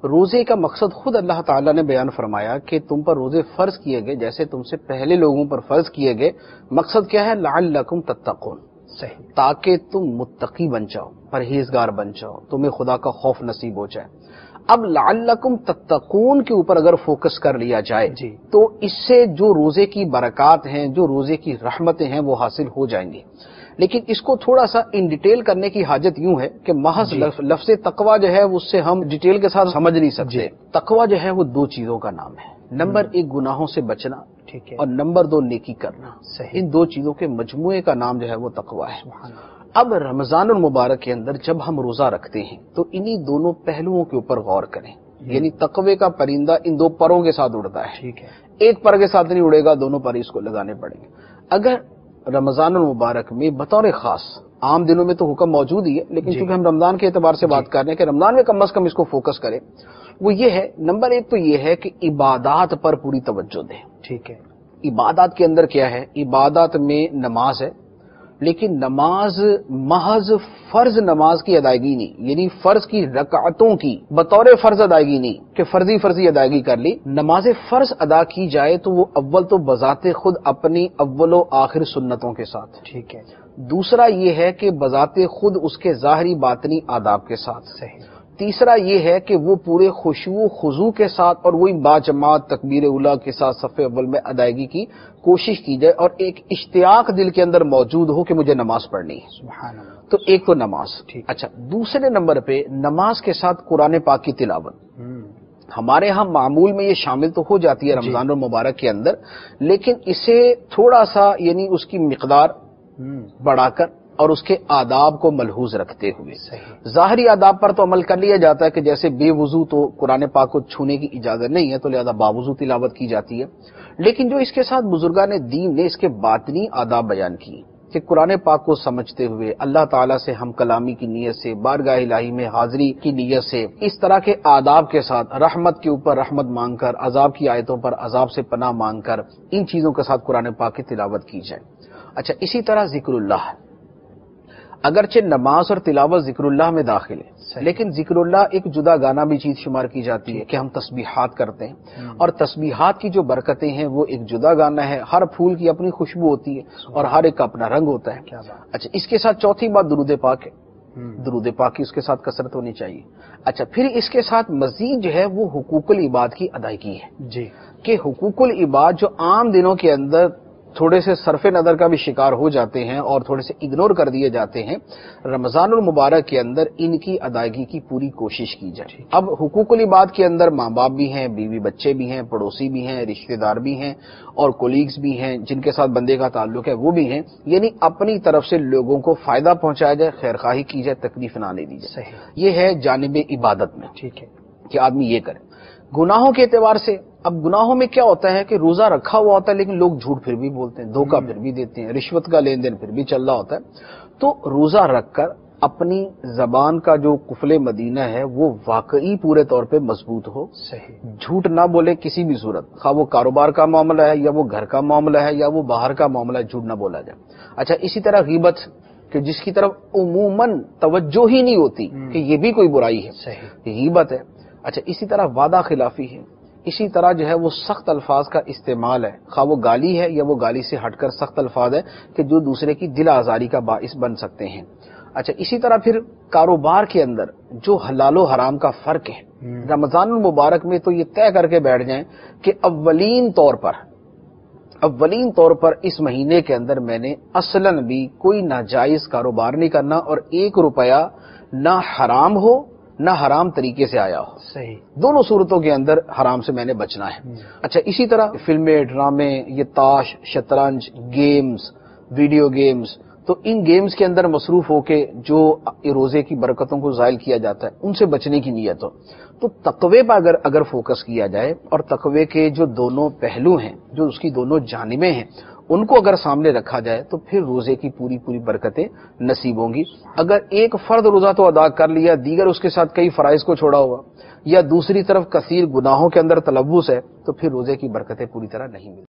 روزے کا مقصد خود اللہ تعالیٰ نے بیان فرمایا کہ تم پر روزے فرض کیے گئے جیسے تم سے پہلے لوگوں پر فرض کیے گئے. مقصد کیا ہے؟ لعلکم تتقون، صحیح، تاکہ تم متقی بن جاؤ، پرہیزگار بن جاؤ، تمہیں خدا کا خوف نصیب ہو جائے. اب لعلکم تتقون کے اوپر اگر فوکس کر لیا جائے جی، تو اس سے جو روزے کی برکات ہیں، جو روزے کی رحمتیں ہیں وہ حاصل ہو جائیں گی. لیکن اس کو تھوڑا سا ان ڈیٹیل کرنے کی حاجت یوں ہے کہ محض جی، لفظ تقوی جو ہے اس سے ہم ڈیٹیل کے ساتھ سمجھ نہیں سکتے. جی، تقوی جو ہے وہ دو چیزوں کا نام ہے. نمبر ایک گناہوں سے بچنا، ٹھیک ہے، اور نمبر دو نیکی کرنا. صحیح، ان دو چیزوں کے مجموعے کا نام جو ہے وہ تقوی ہے. سبحان اللہ، اب رمضان المبارک کے اندر جب ہم روزہ رکھتے ہیں تو انہی دونوں پہلوؤں کے اوپر غور کریں. یعنی تقوی کا پرندہ ان دو پروں کے ساتھ اڑتا ہے، ٹھیک ہے، ایک پر کے ساتھ نہیں اڑے گا، دونوں پر اس کو لگانے پڑیں گے. اگر رمضان المبارک میں بطور خاص، عام دنوں میں تو حکم موجود ہی ہے لیکن جی، چونکہ ہم رمضان کے اعتبار سے بات کر رہے ہیں کہ رمضان میں کم از کم اس کو فوکس کریں، وہ یہ ہے، نمبر ایک تو یہ ہے کہ عبادات پر پوری توجہ دیں. ٹھیک ہے، عبادات کے اندر کیا ہے؟ عبادات میں نماز ہے، لیکن نماز محض فرض نماز کی ادائیگی نہیں، یعنی فرض کی رکعتوں کی بطور فرض ادائیگی نہیں کہ فرضی ادائیگی کر لی. نماز فرض ادا کی جائے تو وہ اول تو بذات خود اپنی اول و آخر سنتوں کے ساتھ، ٹھیک ہے، دوسرا یہ ہے کہ بذات خود اس کے ظاہری باطنی آداب کے ساتھ، صحیح، تیسرا یہ ہے کہ وہ پورے خشوع و خضوع کے ساتھ اور وہی باجماعت تکبیر اولیٰ کے ساتھ صف اول میں ادائیگی کی کوشش کی جائے، اور ایک اشتیاق دل کے اندر موجود ہو کہ مجھے نماز پڑھنی ہے. سبحان اللہ، تو ایک تو نماز. ٹھیک. اچھا، دوسرے نمبر پہ نماز کے ساتھ قرآن پاک کی تلاوت. ہمارے ہاں معمول میں یہ شامل تو ہو جاتی ہے رمضان المبارک کے اندر، لیکن اسے تھوڑا سا یعنی اس کی مقدار بڑھا کر اور اس کے آداب کو ملحوظ رکھتے ہوئے، صحیح، ظاہری آداب پر تو عمل کر لیا جاتا ہے کہ جیسے بے وضو تو قرآن پاک کو چھونے کی اجازت نہیں ہے تو لہذا باوضو تلاوت کی جاتی ہے. لیکن جو اس کے ساتھ بزرگان دین نے اس کے باطنی آداب بیان کیے کہ قرآن پاک کو سمجھتے ہوئے اللہ تعالیٰ سے ہم کلامی کی نیت سے، بارگاہ الہی میں حاضری کی نیت سے، اس طرح کے آداب کے ساتھ رحمت کے اوپر رحمت مانگ کر، عذاب کی آیتوں پر عذاب سے پناہ مانگ کر ان چیزوں کے ساتھ قرآن پاک کی تلاوت کی جائے. اچھا، اسی طرح ذکر اللہ، اگرچہ نماز اور تلاوت ذکر اللہ میں داخل ہے لیکن ذکر اللہ ایک جدا گانا بھی چیز شمار کی جاتی ہے کہ ہم تسبیحات کرتے ہیں، اور تسبیحات کی جو برکتیں ہیں وہ ایک جدا گانا ہے. ہر پھول کی اپنی خوشبو ہوتی ہے اور ہر ایک کا اپنا رنگ ہوتا ہے. اچھا، اس کے ساتھ چوتھی بات درود پاک ہے. درود پاک کی اس کے ساتھ کثرت ہونی چاہیے. اچھا، پھر اس کے ساتھ مزید جو ہے وہ حقوق العباد کی ادائیگی ہے جی، کہ حقوق العباد جو عام دنوں کے اندر تھوڑے سے صرف نظر کا بھی شکار ہو جاتے ہیں اور تھوڑے سے اگنور کر دیے جاتے ہیں، رمضان المبارک کے اندر ان کی ادائیگی کی پوری کوشش کی جائے. اب حقوق العباد کے اندر ماں باپ بھی ہیں، بیوی بچے بھی ہیں، پڑوسی بھی ہیں، رشتہ دار بھی ہیں اور کولیگز بھی ہیں جن کے ساتھ بندے کا تعلق ہے وہ بھی ہیں. یعنی اپنی طرف سے لوگوں کو فائدہ پہنچایا جائے، خیر خواہی کی جائے، تکلیف نہ لے دی جائے. صحیح، یہ ہے جانب عبادت میں، ٹھیک ہے، کہ آدمی یہ کرے. گناہوں کے اعتبار سے، اب گناہوں میں کیا ہوتا ہے کہ روزہ رکھا ہوا ہوتا ہے لیکن لوگ جھوٹ پھر بھی بولتے ہیں، دھوکہ پھر بھی دیتے ہیں، رشوت کا لین دین پھر بھی چل رہا ہوتا ہے. تو روزہ رکھ کر اپنی زبان کا جو قفل مدینہ ہے وہ واقعی پورے طور پہ مضبوط ہو، صحیح، جھوٹ نہ بولے کسی بھی صورت، خواہ وہ کاروبار کا معاملہ ہے یا وہ گھر کا معاملہ ہے یا وہ باہر کا معاملہ ہے، جھوٹ نہ بولا جائے. اچھا، اسی طرح غیبت کہ جس کی طرف عموماً توجہ ہی نہیں ہوتی کہ یہ بھی کوئی برائی ہے، صحیح، غیبت ہے. اچھا، اسی طرح وعدہ خلافی ہے. اسی طرح جو ہے وہ سخت الفاظ کا استعمال ہے، خواہ وہ گالی ہے یا وہ گالی سے ہٹ کر سخت الفاظ ہے کہ جو دوسرے کی دل آزاری کا باعث بن سکتے ہیں. اچھا، اسی طرح پھر کاروبار کے اندر جو حلال و حرام کا فرق ہے، رمضان المبارک میں تو یہ طے کر کے بیٹھ جائیں کہ اولین طور پر اس مہینے کے اندر میں نے اصلاً بھی کوئی ناجائز کاروبار نہیں کرنا اور 1 روپیہ نہ حرام ہو نہ حرام طریقے سے آیا ہو. صحیح، دونوں صورتوں کے اندر حرام سے میں نے بچنا ہے. اچھا، اسی طرح فلمیں، ڈرامے، یہ تاش، شطرنج، گیمز، ویڈیو گیمز، تو ان گیمز کے اندر مصروف ہو کے جو روزے کی برکتوں کو زائل کیا جاتا ہے ان سے بچنے کی نیت ہو. تو تقوی پر اگر فوکس کیا جائے اور تقوی کے جو دونوں پہلو ہیں، جو اس کی دونوں جانبیں ہیں، ان کو اگر سامنے رکھا جائے تو پھر روزے کی پوری برکتیں نصیب ہوں گی. اگر ایک فرد روزہ تو ادا کر لیا، دیگر اس کے ساتھ کئی فرائض کو چھوڑا ہوا، یا دوسری طرف کثیر گناہوں کے اندر تلوث ہے، تو پھر روزے کی برکتیں پوری طرح نہیں ملتی.